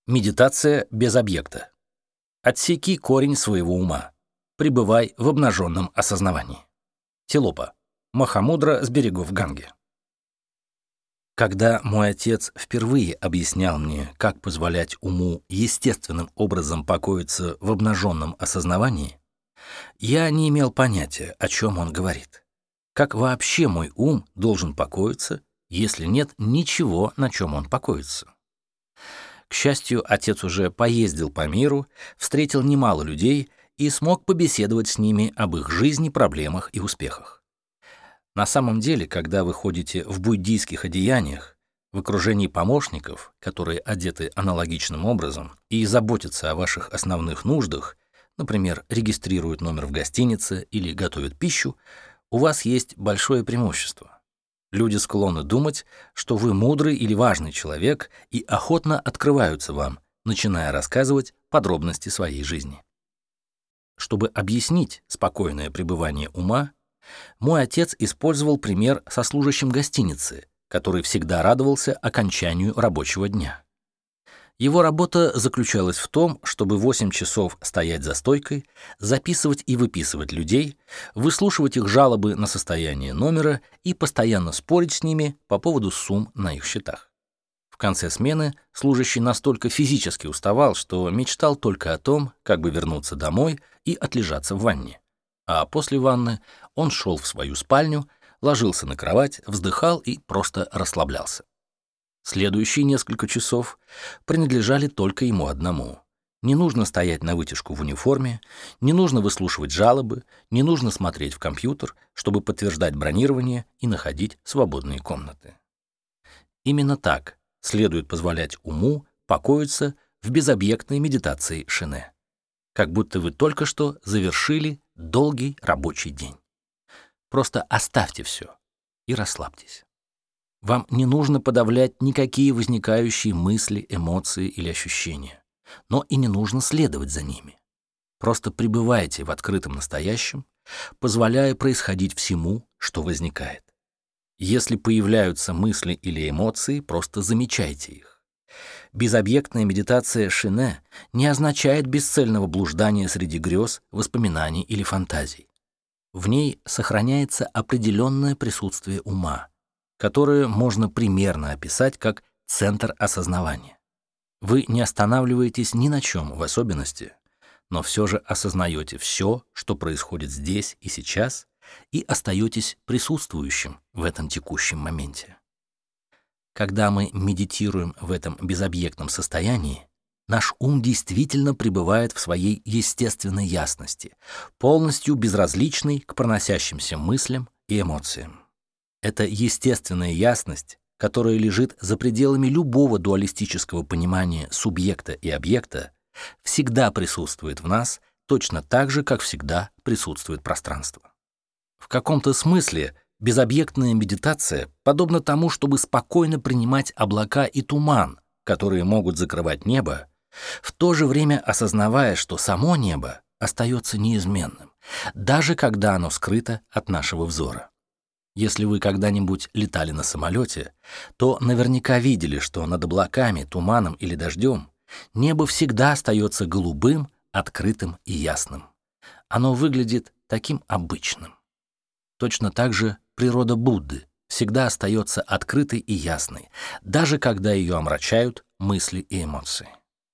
Медитация без объекта. Отсеки корень своего ума. Пребывай в обнаженном осознавании. Тилопа. Махамудра с берегов Ганги. Когда мой отец впервые объяснял мне, как позволять уму естественным образом покоиться в обнаженном осознавании, я не имел понятия, о чем он говорит. Как вообще мой ум должен покоиться, если нет ничего, на чем он покоится? К счастью, отец уже поездил по миру, встретил немало людей и смог побеседовать с ними об их жизни, проблемах и успехах. На самом деле, когда вы ходите в буддийских одеяниях, в окружении помощников, которые одеты аналогичным образом и заботятся о ваших основных нуждах, например, регистрируют номер в гостинице или готовят пищу, у вас есть большое преимущество. Люди склонны думать, что вы мудрый или важный человек и охотно открываются вам, начиная рассказывать подробности своей жизни. Чтобы объяснить спокойное пребывание ума, мой отец использовал пример со служащим гостиницы, который всегда радовался окончанию рабочего дня. Его работа заключалась в том, чтобы 8 часов стоять за стойкой, записывать и выписывать людей, выслушивать их жалобы на состояние номера и постоянно спорить с ними по поводу сумм на их счетах. В конце смены служащий настолько физически уставал, что мечтал только о том, как бы вернуться домой и отлежаться в ванне. А после ванны он шел в свою спальню, ложился на кровать, вздыхал и просто расслаблялся. Следующие несколько часов принадлежали только ему одному. Не нужно стоять на вытяжку в униформе, не нужно выслушивать жалобы, не нужно смотреть в компьютер, чтобы подтверждать бронирование и находить свободные комнаты. Именно так следует позволять уму покоиться в безобъектной медитации шинэ. Как будто вы только что завершили долгий рабочий день. Просто оставьте все и расслабьтесь. Вам не нужно подавлять никакие возникающие мысли, эмоции или ощущения, но и не нужно следовать за ними. Просто пребывайте в открытом настоящем, позволяя происходить всему, что возникает. Если появляются мысли или эмоции, просто замечайте их. Безобъектная медитация шинэ не означает бесцельного блуждания среди грез, воспоминаний или фантазий. В ней сохраняется определенное присутствие ума, которое можно примерно описать как центр осознавания. Вы не останавливаетесь ни на чем в особенности, но все же осознаете все, что происходит здесь и сейчас, и остаетесь присутствующим в этом текущем моменте. Когда мы медитируем в этом безобъектном состоянии, наш ум действительно пребывает в своей естественной ясности, полностью безразличный к проносящимся мыслям и эмоциям. Это естественная ясность, которая лежит за пределами любого дуалистического понимания субъекта и объекта, всегда присутствует в нас точно так же, как всегда присутствует пространство. В каком-то смысле безобъектная медитация подобна тому, чтобы спокойно принимать облака и туман, которые могут закрывать небо, в то же время осознавая, что само небо остается неизменным, даже когда оно скрыто от нашего взора. Если вы когда-нибудь летали на самолете, то наверняка видели, что над облаками, туманом или дождем небо всегда остается голубым, открытым и ясным. Оно выглядит таким обычным. Точно так же природа Будды всегда остается открытой и ясной, даже когда ее омрачают мысли и эмоции.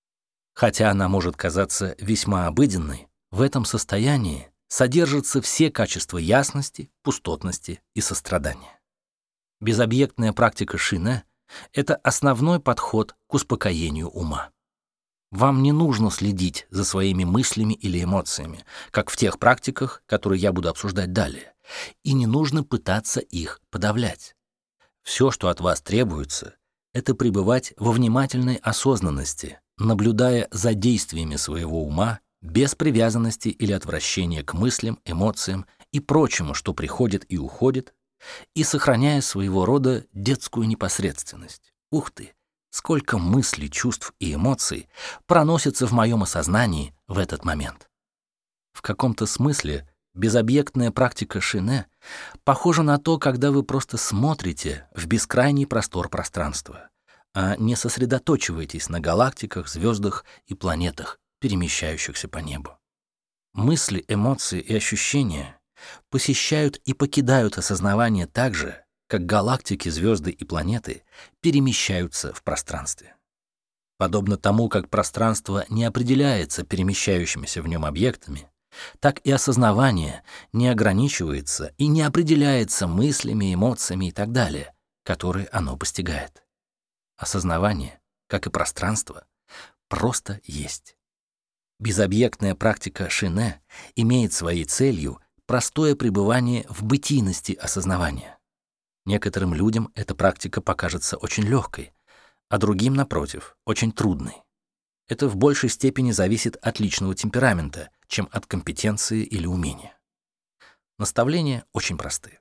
Хотя она может казаться весьма обыденной, в этом состоянии содержатся все качества ясности, пустотности и сострадания. Безобъектная практика шинэ — это основной подход к успокоению ума. Вам не нужно следить за своими мыслями или эмоциями, как в тех практиках, которые я буду обсуждать далее, и не нужно пытаться их подавлять. Все, что от вас требуется, это пребывать во внимательной осознанности, наблюдая за действиями своего ума без привязанности или отвращения к мыслям, эмоциям и прочему, что приходит и уходит, и сохраняя своего рода детскую непосредственность. Ух ты! Сколько мыслей, чувств и эмоций проносится в моем осознании в этот момент. В каком-то смысле безобъектная практика шинэ похожа на то, когда вы просто смотрите в бескрайний простор пространства, а не сосредоточивайтесь на галактиках, звездах и планетах, перемещающихся по небу. Мысли, эмоции и ощущения посещают и покидают осознавание так же, как галактики, звезды и планеты перемещаются в пространстве. Подобно тому, как пространство не определяется перемещающимися в нем объектами, так и осознавание не ограничивается и не определяется мыслями, эмоциями и так далее, которые оно постигает. Осознавание, как и пространство, просто есть. Безобъектная практика Шинэ имеет своей целью простое пребывание в бытийности осознавания. Некоторым людям эта практика покажется очень легкой, а другим, напротив, очень трудной. Это в большей степени зависит от личного темперамента, чем от компетенции или умения. Наставления очень просты.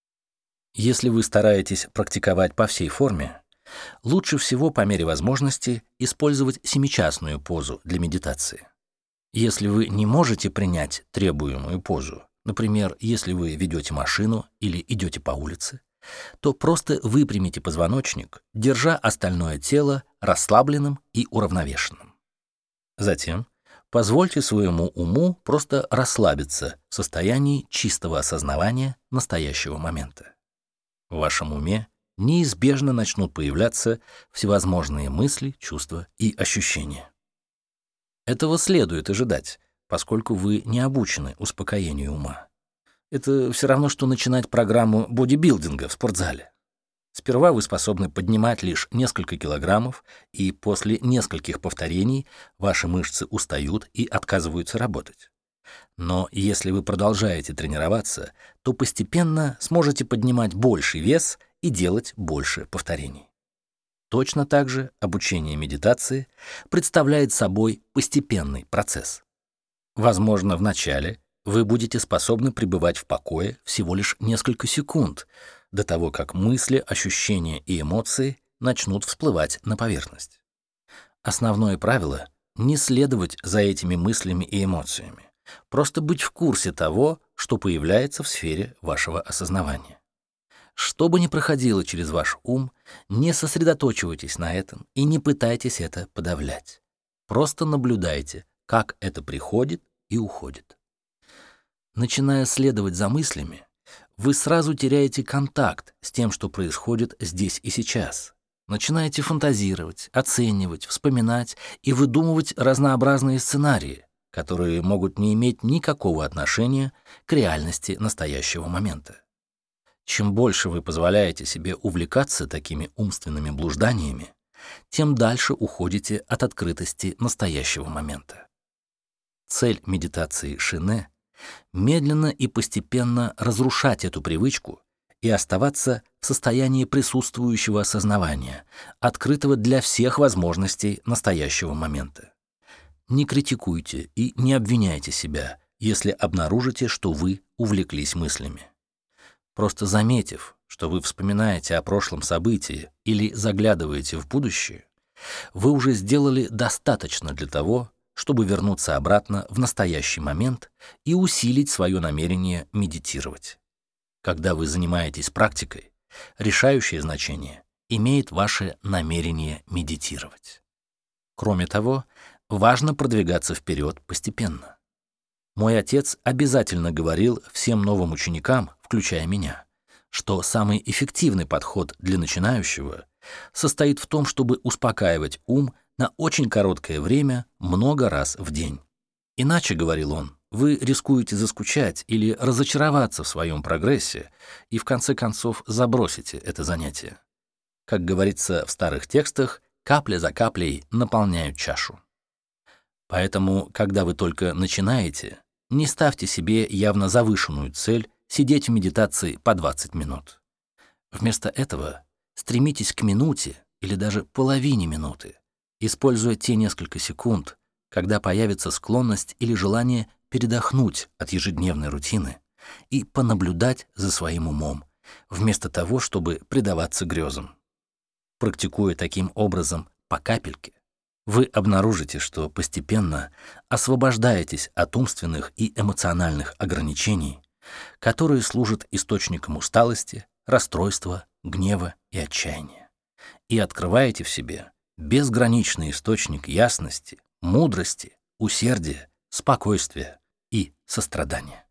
Если вы стараетесь практиковать по всей форме, лучше всего по мере возможности использовать семичастную позу для медитации. Если вы не можете принять требуемую позу, например, если вы ведете машину или идете по улице, то просто выпрямите позвоночник, держа остальное тело расслабленным и уравновешенным. Затем позвольте своему уму просто расслабиться в состоянии чистого осознавания настоящего момента. В вашем уме неизбежно начнут появляться всевозможные мысли, чувства и ощущения. Этого следует ожидать, поскольку вы не обучены успокоению ума. Это все равно, что начинать программу бодибилдинга в спортзале. Сперва вы способны поднимать лишь несколько килограммов, и после нескольких повторений ваши мышцы устают и отказываются работать. Но если вы продолжаете тренироваться, то постепенно сможете поднимать больший вес и делать больше повторений. Точно так же обучение медитации представляет собой постепенный процесс. Возможно, вначале вы будете способны пребывать в покое всего лишь несколько секунд, до того, как мысли, ощущения и эмоции начнут всплывать на поверхность. Основное правило — не следовать за этими мыслями и эмоциями, просто быть в курсе того, что появляется в сфере вашего осознавания. Что бы ни проходило через ваш ум, не сосредоточивайтесь на этом и не пытайтесь это подавлять. Просто наблюдайте, как это приходит и уходит. Начиная следовать за мыслями, вы сразу теряете контакт с тем, что происходит здесь и сейчас. Начинаете фантазировать, оценивать, вспоминать и выдумывать разнообразные сценарии, которые могут не иметь никакого отношения к реальности настоящего момента. Чем больше вы позволяете себе увлекаться такими умственными блужданиями, тем дальше уходите от открытости настоящего момента. Цель медитации Шинэ — медленно и постепенно разрушать эту привычку и оставаться в состоянии присутствующего осознавания, открытого для всех возможностей настоящего момента. Не критикуйте и не обвиняйте себя, если обнаружите, что вы увлеклись мыслями. Просто заметив, что вы вспоминаете о прошлом событии или заглядываете в будущее, вы уже сделали достаточно для того, чтобы вернуться обратно в настоящий момент и усилить свое намерение медитировать. Когда вы занимаетесь практикой, решающее значение имеет ваше намерение медитировать. Кроме того, важно продвигаться вперед постепенно. Мой отец обязательно говорил всем новым ученикам, включая меня, что самый эффективный подход для начинающего состоит в том, чтобы успокаивать ум на очень короткое время много раз в день. Иначе, говорил он, вы рискуете заскучать или разочароваться в своем прогрессе и в конце концов забросите это занятие. Как говорится в старых текстах, капля за каплей наполняют чашу. Поэтому, когда вы только начинаете, не ставьте себе явно завышенную цель сидеть в медитации по 20 минут. Вместо этого стремитесь к минуте или даже половине минуты, используя те несколько секунд, когда появится склонность или желание передохнуть от ежедневной рутины и понаблюдать за своим умом, вместо того, чтобы предаваться грезам. Практикуя таким образом по капельке, вы обнаружите, что постепенно освобождаетесь от умственных и эмоциональных ограничений, которые служат источником усталости, расстройства, гнева и отчаяния, и открываете в себе безграничный источник ясности, мудрости, усердия, спокойствия и сострадания.